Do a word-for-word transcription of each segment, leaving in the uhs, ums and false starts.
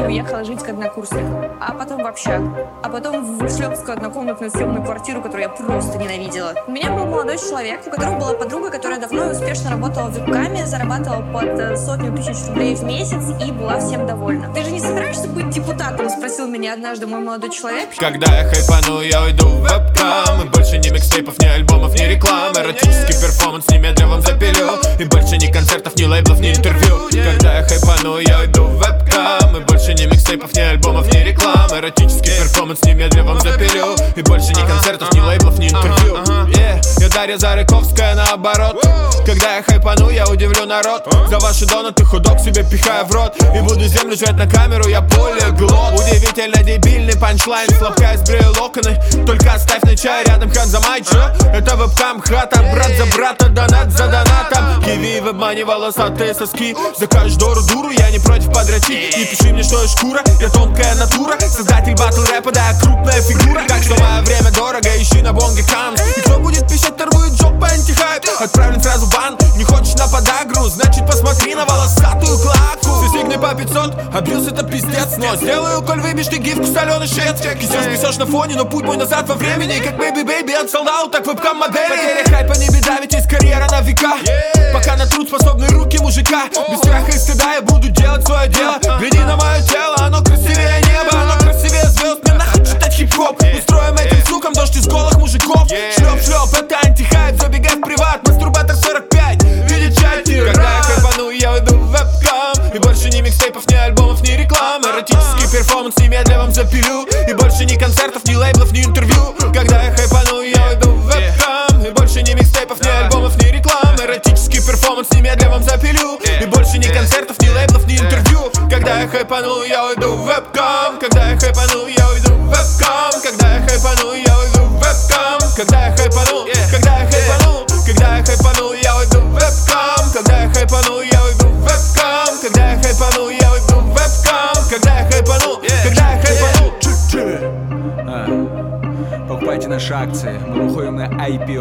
уехала жить к однокурсникам, а потом в общагу, а потом в шлепскую однокомнатную съемную квартиру, которую я просто ненавидела. У меня был молодой человек, у которого была подруга, которая давно и успешно работала в вебкаме, зарабатывала под сотню тысяч рублей в месяц и была всем довольна. Ты же не собираешься быть депутатом? Спросил меня однажды мой молодой человек. Когда я хайпану, я уйду в вебкам. И больше ни микстейпов, ни альбомов, ни рекламы. Эротический перформанс немедленно вам запилю. И больше ни концертов, ни лейблов, ни интервью. Когда я хайпану, я уйду в вебкам. И больше ни микстейпов, ни альбомов, ни рекламы. Эротический перформанс немедленно вам запилю. И больше ни концертов, ни лейблов, ни интервью. yeah. Я Дарья Зарыковская наоборот. Когда я хайпану, я удивлю народ. За ваши донаты ходок себе пихаю в рот. И буду землю жать на камеру, я полиглот. Удивительно дебильный панчлайн, слабка из брею локоны. Только оставь на чай рядом, хан за май, чё? Это вебкам хата, брат за брата, донат за донатом. Киви в обмане волосатые соски. Закажешь дору дуру, я не против подрочить. Не пиши мне, что я шкура, я тонкая натура. Создатель батл рэпа, да, я крупная фигура. Так что мое время дорого, ищи на бонге камс. И кто будет пищать, торгует жопа антихайп. Отправлен сразу в бан, не хочешь на подагру, значит посмотри на волосатую клаку. Все сигны по пятьсот, абьюз это пиздец. Но сделаю, коль выбьешь ты гифку соленый шец. Кисешь, писешь на фоне, но путь мой назад во времени. Как Baby Baby от солдат, так вебкам модели. Потеря хайпа не беда, ведь есть карьера на века. Пока на труд способны руки мужика. Без страха и стыда я буду делать свое дело. Гляди на мое тело, оно красивее неба, оно красивее звезд. Мне нахуй читать хип-хоп. Устроим этим сукам дождь из голых мужиков. Шлеп-шлеп, это антихайп, забегай в приват. Мастурбатор сорок пять, видит чати. Когда я хайпану, я уйду в вебкам. И больше ни микстейпов, ни альбомов, ни рекламы. Эротический перформанс немедленно вам запилю. И больше ни концертов, ни лейблов, ни интервью. Когда я хайпану, я уйду в вебкам. И больше ни микстейпов, ни альбомов, ни рекламы. Эротический перформанс немедленно вам запилю. И больше ни концертов, ни лейблов, ни интервью. Когда я хайпану, я уйду в вебкам. Когда я хайпану, я уйду в вебкам. Когда я хайпану, я уйду в вебкам. Когда я хайпану, когда я хайпану, когда я хайпану, я уйду в вебкам. Когда я хайпану, я уйду в вебкам. Когда я хайпану, я уйду в вебкам. Когда я хайпану, когда я хайпану. Покупайте наши акции, мы выходим на ай пи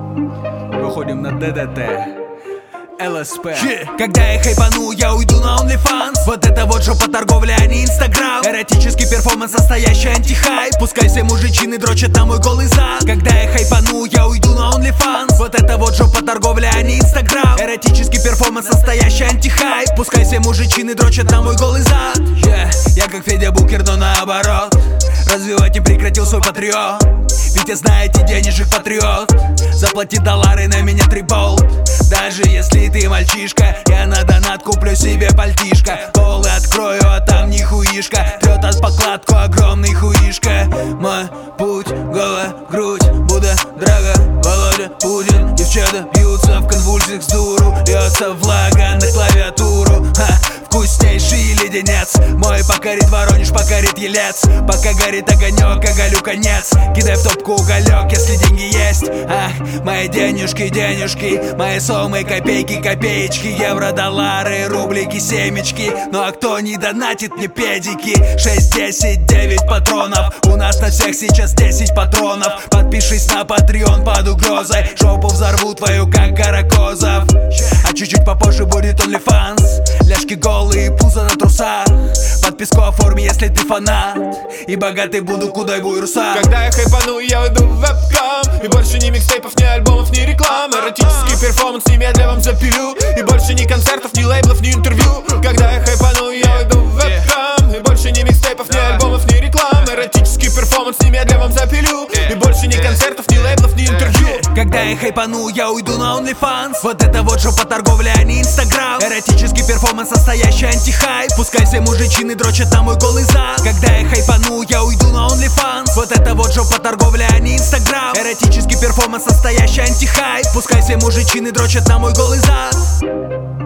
о, выходим на ди ди ти. эл эс пи. yeah. Когда я хайпану, я уйду на OnlyFans. Вот это вот жопа торговля, а не Инстаграм. Эротический перформанс, настоящий антихайп. Пускай все мужичины дрочат на мой голый зад. Когда я хайпану, я уйду на OnlyFans. Вот это вот жопа торговля, а не Инстаграм. Эротический перформанс, настоящий антихайп. Пускай все мужичины дрочат на мой голый зад. yeah. Я как Федя Букер, но наоборот. Развивать не прекратил свой патриот. Ведь я, знаете, денежек патриот. Заплати доллары, на меня три болт. Даже если ты мальчишка, я на донат куплю себе пальтишко. Полы открою, а там нихуишка. Трет от покладку огромный хуишка. Мой путь, голая грудь, Будда, Драга, Володя, Путин. Девчата бьются в конвульсиях с дуру. Льется влага на клавиатуру. Ха, вкуснейший леденец. Мой покорит Воронеж, покорит Елец. Пока горит огонек, оголю конец. Кидай в топку уголек, если деньги есть. Ах, мои денежки, денежки, мои сомы, копейки, копеечки, евро, доллары, рублики, семечки. Ну а кто не донатит мне педики? Шесть, десять, девять патронов. У нас на всех сейчас десять патронов. Подпишись на Patreon под угрозой. Жопу взорву твою, как Каракозов. А чуть-чуть попозже будет OnlyFans. Ляжки голые, пузо на трусах. Подписку оформи, если ты фанат. И богатый буду, куда буй руса. Когда я хайпану, я уйду в вебкам. И больше ни микстейпов, ни альбомов, ни рекламы. Эротический перформанс немедленно вам запилю. И больше ни концертов, ни лейблов, ни интервью. Когда я хайпану, я уйду в вебкам. И больше ни микстейпов, ни альбомов, ни рекламы. Эротический перформанс немедленно вам запилю. И больше ни концертов, ни лейблов, ни интервью. Когда я хайпану, я уйду на OnlyFans. Вот это вот жопа торговля, а не Инстаграм. Эротический перформанс, настоящий антихайп. Пускай все мужичины дрочат на мой голый зад. Когда я хайпану, я уйду на OnlyFans. Вот это вот жопа торговля, а не Инстаграм. Эротический перформанс, настоящий антихайп. Пускай все мужичины дрочат на мой голый зад.